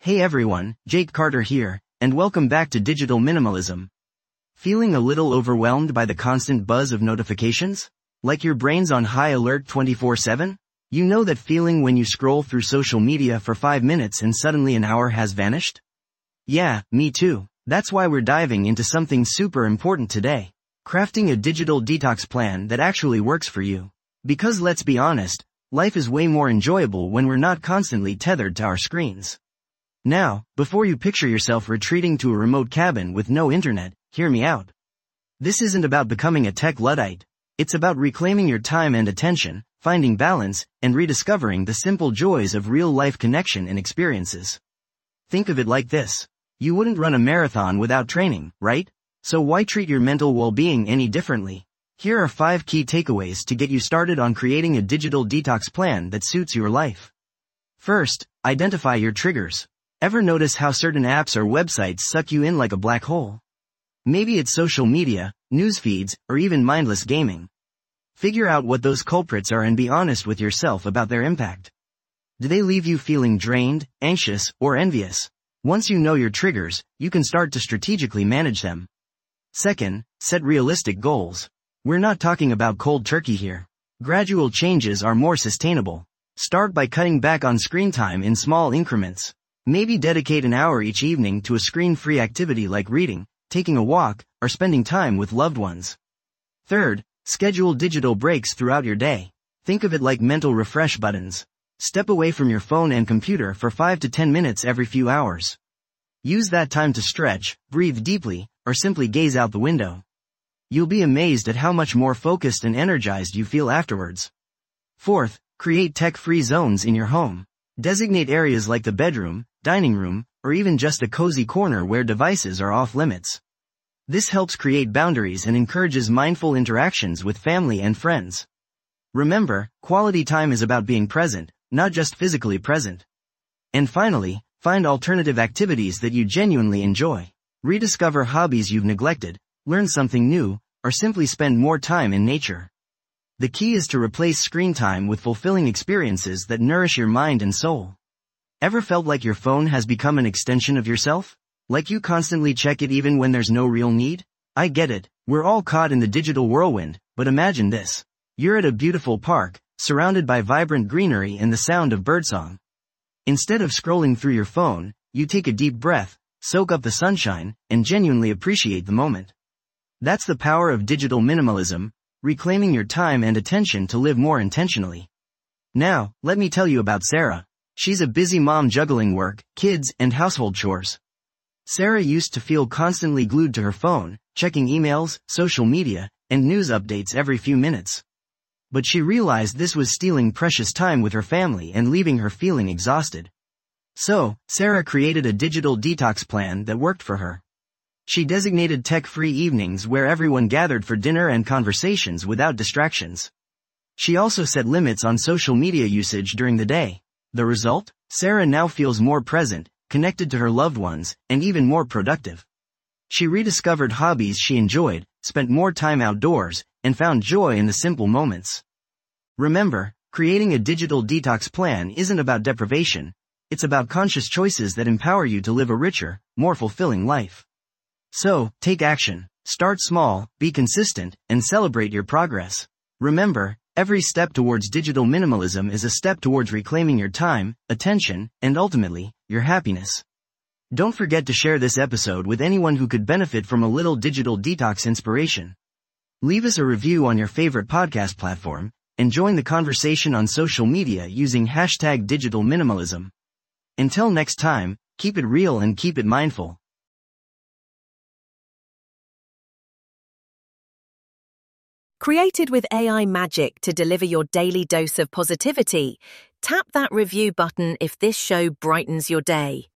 Hey everyone, Jake Carter here, and welcome back to Digital Minimalism. Feeling a little overwhelmed by the constant buzz of notifications? Like your brain's on high alert 24/7? You know that feeling when you scroll through social media for 5 minutes and suddenly an hour has vanished? Yeah, me too. That's why we're diving into something super important today. Crafting a digital detox plan that actually works for you. Because let's be honest, life is way more enjoyable when we're not constantly tethered to our screens. Now, before you picture yourself retreating to a remote cabin with no internet, hear me out. This isn't about becoming a tech Luddite. It's about reclaiming your time and attention, finding balance, and rediscovering the simple joys of real-life connection and experiences. Think of it like this. You wouldn't run a marathon without training, right? So why treat your mental well-being any differently? Here are 5 key takeaways to get you started on creating a digital detox plan that suits your life. First, identify your triggers. Ever notice how certain apps or websites suck you in like a black hole? Maybe it's social media, news feeds, or even mindless gaming. Figure out what those culprits are and be honest with yourself about their impact. Do they leave you feeling drained, anxious, or envious? Once you know your triggers, you can start to strategically manage them. Second, set realistic goals. We're not talking about cold turkey here. Gradual changes are more sustainable. Start by cutting back on screen time in small increments. Maybe dedicate an hour each evening to a screen-free activity like reading, taking a walk, or spending time with loved ones. Third, schedule digital breaks throughout your day. Think of it like mental refresh buttons. Step away from your phone and computer for 5 to 10 minutes every few hours. Use that time to stretch, breathe deeply, or simply gaze out the window. You'll be amazed at how much more focused and energized you feel afterwards. Fourth, create tech-free zones in your home. Designate areas like the bedroom, dining room, or even just a cozy corner where devices are off limits. This helps create boundaries and encourages mindful interactions with family and friends. Remember, quality time is about being present, not just physically present. And finally, find alternative activities that you genuinely enjoy. Rediscover hobbies you've neglected, learn something new, or simply spend more time in nature. The key is to replace screen time with fulfilling experiences that nourish your mind and soul. Ever felt like your phone has become an extension of yourself? Like you constantly check it even when there's no real need? I get it, we're all caught in the digital whirlwind, but imagine this. You're at a beautiful park, surrounded by vibrant greenery and the sound of birdsong. Instead of scrolling through your phone, you take a deep breath, soak up the sunshine, and genuinely appreciate the moment. That's the power of digital minimalism, reclaiming your time and attention to live more intentionally. Now, let me tell you about Sarah. She's a busy mom juggling work, kids, and household chores. Sarah used to feel constantly glued to her phone, checking emails, social media, and news updates every few minutes. But she realized this was stealing precious time with her family and leaving her feeling exhausted. So, Sarah created a digital detox plan that worked for her. She designated tech-free evenings where everyone gathered for dinner and conversations without distractions. She also set limits on social media usage during the day. The result? Sarah now feels more present, connected to her loved ones, and even more productive. She rediscovered hobbies she enjoyed, spent more time outdoors, and found joy in the simple moments. Remember, creating a digital detox plan isn't about deprivation. It's about conscious choices that empower you to live a richer, more fulfilling life. So, take action. Start small, be consistent, and celebrate your progress. Remember, every step towards digital minimalism is a step towards reclaiming your time, attention, and ultimately, your happiness. Don't forget to share this episode with anyone who could benefit from a little digital detox inspiration. Leave us a review on your favorite podcast platform, and join the conversation on social media using #digitalminimalism. Until next time, keep it real and keep it mindful. Created with AI magic to deliver your daily dose of positivity, tap that review button if this show brightens your day.